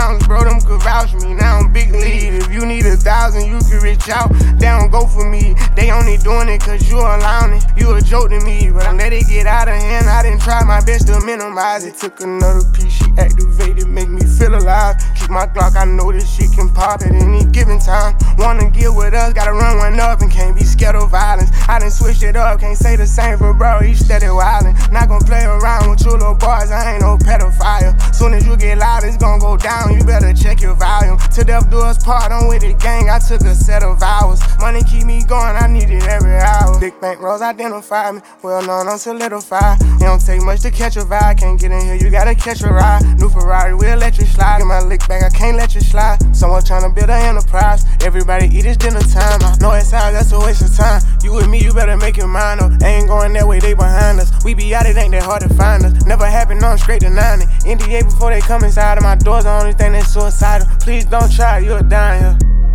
pounds, bro, them could vouch for me. Now I'm big lead. If you need 1,000, you can reach out. They don't go for me. They only doing it cause you allowing it. You a joke to me, but I let it get out of hand. I didn't try my best to minimize it. Took another piece, she activated, make me feel alive. Keep my Glock, I know this shit can pop at any given time. Wanna get with us, gotta run one up and can't be scared of violence. I done switched it up, can't say the same for bro, he steady wildin'. Not gon' play around with you little boys, I ain't no pedophile. Soon as you get loud, it's gon' go down, you better check your volume. Till death do us part, I'm with the gang, I took a set of vows. Money keep me going, I need it every hour. Big bank rolls identify me, well known, I'm solidified. It don't take much to catch a vibe, can't get in here, you gotta catch a ride. New Ferrari, we'll let you slide. Get my lick back, I can't let you slide. Someone tryna build an enterprise, everybody eat it's dinner time. I know it sounds, that's a waste of time. You with me, you better make your mind up. Ain't going that way, they behind us. We be out, it ain't that hard to find us. Never happened, no, I'm straight denying it. NDA before they come inside of my doors, the only thing that's suicidal. Please don't try, you'll die here.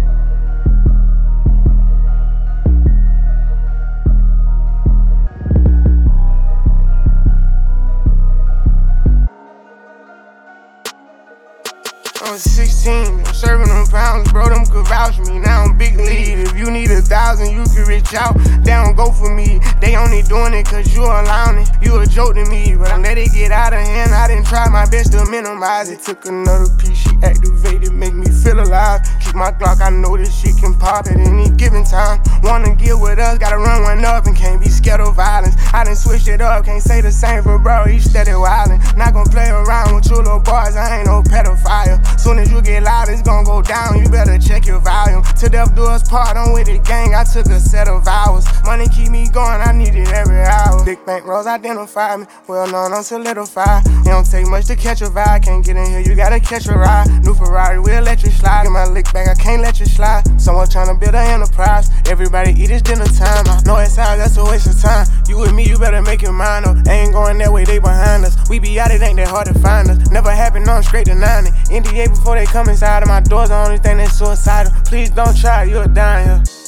I was 16, been serving them pounds, bro, them could vouch for me. Now I'm big lead. If you need 1,000, you can reach out. They don't go for me. They only doing it cause you allowing it. You a joke to me, but I let it get out of hand. I didn't try my best to minimize it. Took another piece, she activated, make me feel alive. Keep my Glock, I know this shit can pop at any given time. Wanna get with us, gotta run one up and can't be scared of violence. I done switched it up, can't say the same for bro, he steady wildin'. Not gon' play around with you little boys, I ain't no pedophile. Soon as you get loud, it's gon' go down, you better check your volume. Till death do us part, I'm with the gang, I took a set of vows. Money keep me going, I need it every hour. Big bank rolls identify me, well known, I'm solidified. It don't take much to catch a vibe, can't get in here, you gotta catch a ride. New Ferrari, we'll let you slide. Get my lick back, I can't let you slide. Someone tryna build an enterprise, everybody eat it's dinner time. I know it sounds, that's a waste of time. You with me, you better make your mind up. Ain't going that way, they behind us. We be out, it ain't that hard to find us. Never happened, no, I'm straight denying it. NDA before they come inside of my doors, the only thing that's suicidal. Please don't try, you'll die here.